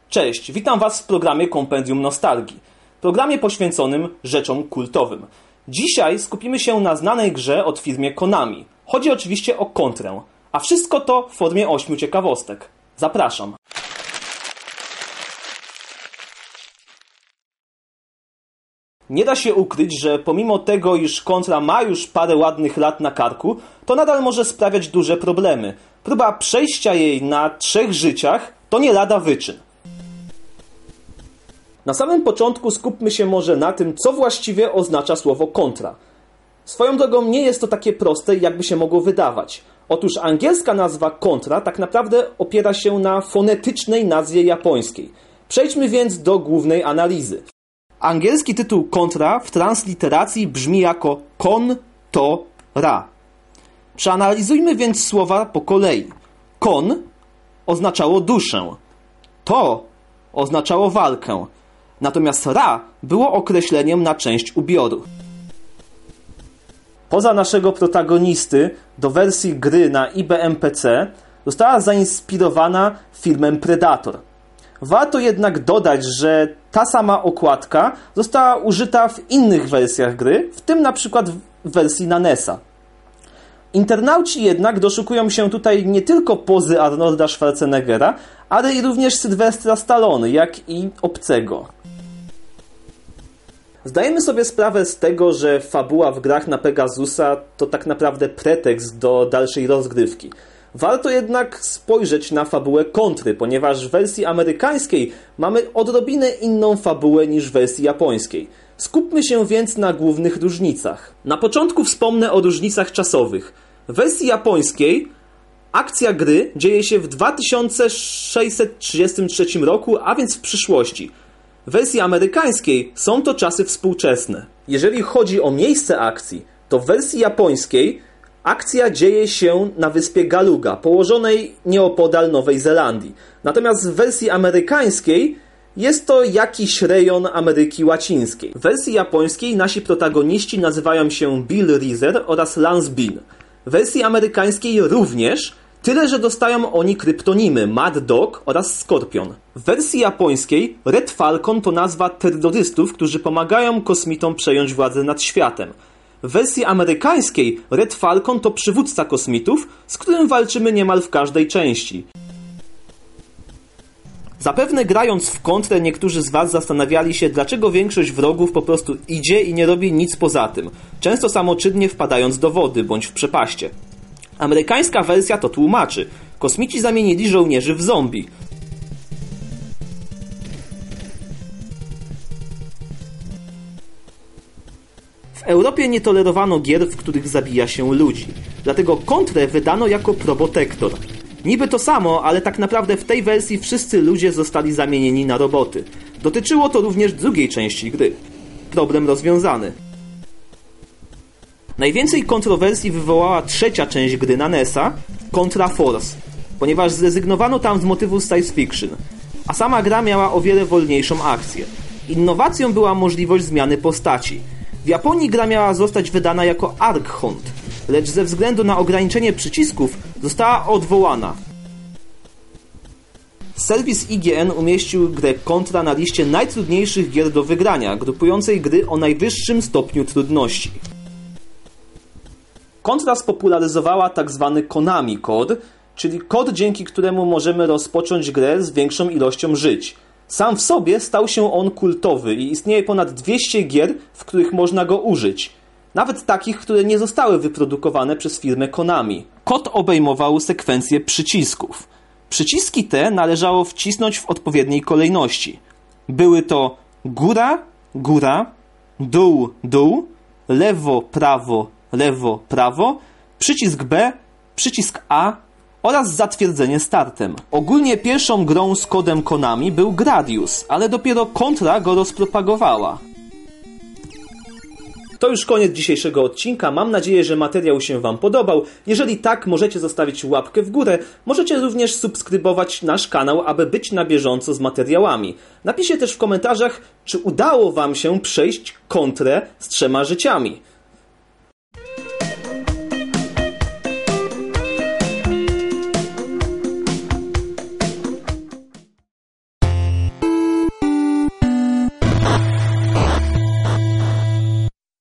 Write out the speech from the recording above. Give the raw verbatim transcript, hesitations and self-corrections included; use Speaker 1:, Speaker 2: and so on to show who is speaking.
Speaker 1: Cześć, witam Was w programie Kompendium Nostalgii, programie poświęconym rzeczom kultowym. Dzisiaj skupimy się na znanej grze od firmy Konami. Chodzi oczywiście o Kontrę, a wszystko to w formie ośmiu ciekawostek. Zapraszam. Nie da się ukryć, że pomimo tego, iż Kontra ma już parę ładnych lat na karku, to nadal może sprawiać duże problemy. Próba przejścia jej na trzech życiach to nie lada wyczyn. Na samym początku skupmy się może na tym, co właściwie oznacza słowo kontra. Swoją drogą nie jest to takie proste, jakby się mogło wydawać. Otóż angielska nazwa kontra tak naprawdę opiera się na fonetycznej nazwie japońskiej. Przejdźmy więc do głównej analizy. Angielski tytuł kontra w transliteracji brzmi jako kon, to, ra. Przeanalizujmy więc słowa po kolei. Kon oznaczało duszę. To oznaczało walkę. Natomiast ra było określeniem na część ubioru. Poza naszego protagonisty do wersji gry na I B M P C została zainspirowana filmem Predator. Warto jednak dodać, że ta sama okładka została użyta w innych wersjach gry, w tym na przykład w wersji na N E S a. Internauci jednak doszukują się tutaj nie tylko pozy Arnolda Schwarzeneggera, ale i również Sylwestra Stallone, jak i Obcego. Zdajemy sobie sprawę z tego, że fabuła w grach na Pegasusa to tak naprawdę pretekst do dalszej rozgrywki. Warto jednak spojrzeć na fabułę Kontry, ponieważ w wersji amerykańskiej mamy odrobinę inną fabułę niż w wersji japońskiej. Skupmy się więc na głównych różnicach. Na początku wspomnę o różnicach czasowych. W wersji japońskiej akcja gry dzieje się w dwa tysiące sześćset trzydziestym trzecim roku, a więc w przyszłości. W wersji amerykańskiej są to czasy współczesne. Jeżeli chodzi o miejsce akcji, to w wersji japońskiej akcja dzieje się na wyspie Galuga, położonej nieopodal Nowej Zelandii. Natomiast w wersji amerykańskiej jest to jakiś rejon Ameryki Łacińskiej. W wersji japońskiej nasi protagoniści nazywają się Bill Rizer oraz Lance Bean. W wersji amerykańskiej również, tyle że dostają oni kryptonimy Mad Dog oraz Skorpion. W wersji japońskiej Red Falcon to nazwa terrorystów, którzy pomagają kosmitom przejąć władzę nad światem. W wersji amerykańskiej Red Falcon to przywódca kosmitów, z którym walczymy niemal w każdej części. Zapewne grając w Kontrę niektórzy z Was zastanawiali się, dlaczego większość wrogów po prostu idzie i nie robi nic poza tym, często samoczynnie wpadając do wody bądź w przepaście. Amerykańska wersja to tłumaczy. Kosmici zamienili żołnierzy w zombie. W Europie nie tolerowano gier, w których zabija się ludzi. Dlatego Kontrę wydano jako Probotector. Niby to samo, ale tak naprawdę w tej wersji wszyscy ludzie zostali zamienieni na roboty. Dotyczyło to również drugiej części gry. Problem rozwiązany. Najwięcej kontrowersji wywołała trzecia część gry na N E S a, Contra Force, ponieważ zrezygnowano tam z motywu science fiction, a sama gra miała o wiele wolniejszą akcję. Innowacją była możliwość zmiany postaci. W Japonii gra miała zostać wydana jako Arc Hunt, lecz ze względu na ograniczenie przycisków została odwołana. Serwis I G N umieścił grę Kontra na liście najtrudniejszych gier do wygrania, grupującej gry o najwyższym stopniu trudności. Kontra spopularyzowała tzw. Konami Code, czyli kod, dzięki któremu możemy rozpocząć grę z większą ilością żyć. Sam w sobie stał się on kultowy i istnieje ponad dwieście gier, w których można go użyć. Nawet takich, które nie zostały wyprodukowane przez firmę Konami. Kod obejmował sekwencję przycisków. Przyciski te należało wcisnąć w odpowiedniej kolejności. Były to góra, góra, dół, dół, lewo, prawo, lewo, prawo, przycisk B, przycisk A oraz zatwierdzenie startem. Ogólnie pierwszą grą z kodem Konami był Gradius, ale dopiero Kontra go rozpropagowała. To już koniec dzisiejszego odcinka. Mam nadzieję, że materiał się Wam podobał. Jeżeli tak, możecie zostawić łapkę w górę. Możecie również subskrybować nasz kanał, aby być na bieżąco z materiałami. Napiszcie też w komentarzach, czy udało Wam się przejść Kontrę z trzema życiami.